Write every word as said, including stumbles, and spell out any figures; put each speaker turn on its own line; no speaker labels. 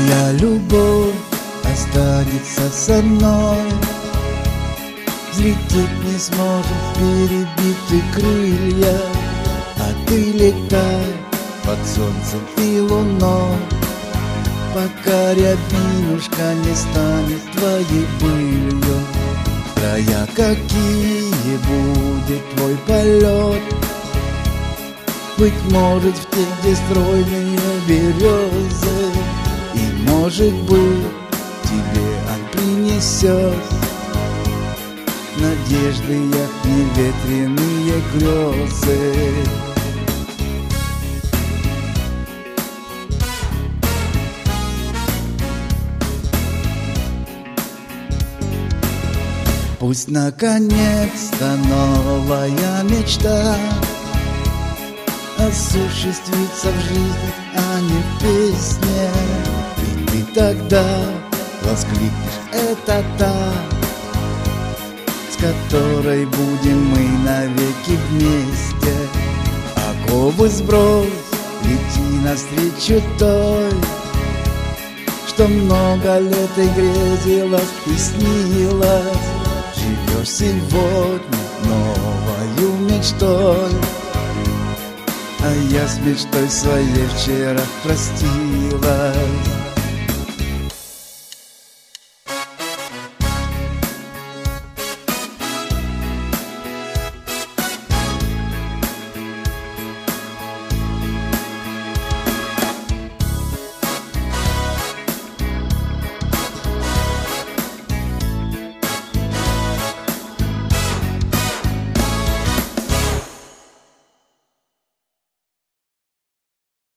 Твоя любовь останется со мной, взлететь не сможет перебиты крылья, а ты летай под солнцем и луной, пока рябинушка не станет твоей пылью. Края какие будет твой полет, быть может в те, где стройные березы, и может быть тебе он принесет надежды яхни ветреные грезы. Пусть наконец-то новая мечта осуществится в жизни, а не в песне. Ведь ты тогда воскликнешь: это та, с которой будем мы навеки вместе. Оковы сбрось, лети навстречу той, что много лет и грезилась и снилась. Живешь сегодня новою мечтой, а я с мечтой своей вчера простилась.